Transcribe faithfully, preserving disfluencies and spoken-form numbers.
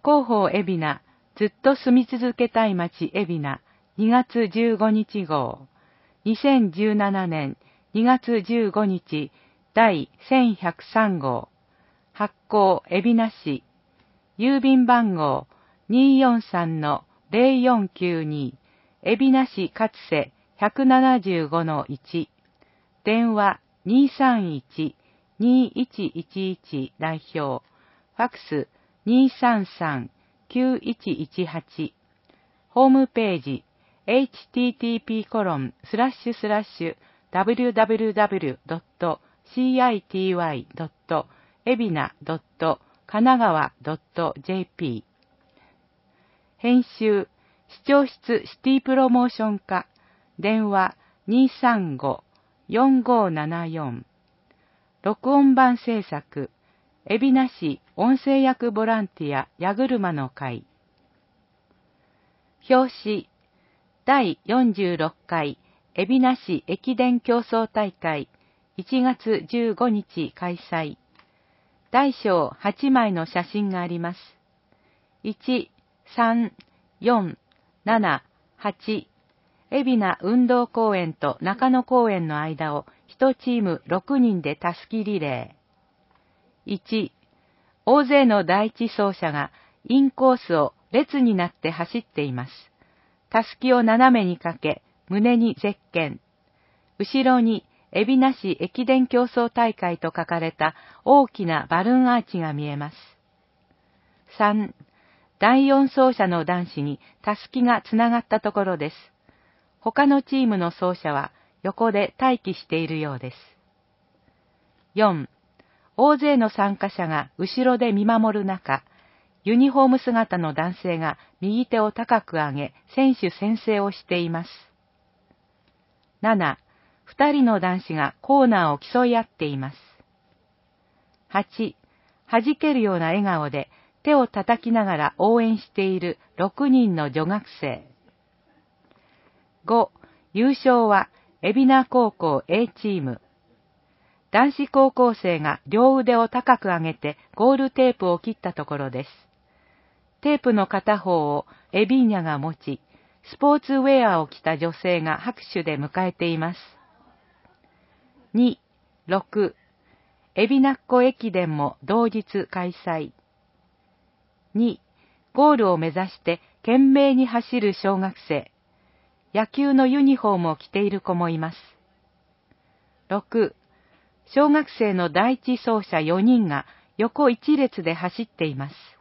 広報海老名、ずっと住み続けたい街海老名、にがつじゅうごにち号、にせんじゅうななねんにがつじゅうごにちだいせんひゃくさん号、発行海老名市、郵便番号 にーよんさんのぜろよんきゅうに、海老名市勝瀬 ひゃくななじゅうごのいち、電話 にーさんいち にーいちいちいち 代表、ファックス にーさんさん きゅういちいちはち、ホームページ エイチティーティーピーコロンスラッシュスラッシュダブリューダブリューダブリュードットシーアイティーワイドットエビナドットかながわドットジェーピー。編集視聴室シティプロモーション課、電話 にーさんご よんごななよん。録音版制作海老名市音声役ボランティア矢車の会。表紙だいよんじゅうろっかい海老名市駅伝競争大会いちがつじゅうごにち開催。大小はちまいの写真があります。いち、さん、よん、なな、はち。海老名運動公園と中野公園の間をいちチームろくにんでたすきリレー。いち、大勢の第一走者がインコースを列になって走っています。たすきを斜めにかけ、胸にゼッケン。後ろに海老名市駅伝競争大会と書かれた大きなバルーンアーチが見えます。さん、だいよん走者の男子にたすきがつながったところです。他のチームの走者は横で待機しているようです。よん、大勢の参加者が後ろで見守る中、ユニフォーム姿の男性が右手を高く上げ、選手宣誓をしています。なな、二人の男子がコーナーを競い合っています。はち、弾けるような笑顔で手を叩きながら応援しているろくにんの女学生。ご、優勝は海老名高校 A チーム。男子高校生が両腕を高く上げてゴールテープを切ったところです。テープの片方をエビーニャが持ち、スポーツウェアを着た女性が拍手で迎えています。に、ろく、海老名っ子駅伝も同日開催。に、ゴールを目指して懸命に走る小学生。野球のユニフォームを着ている子もいます。ろく、小学生の第一走者よにんが横一列で走っています。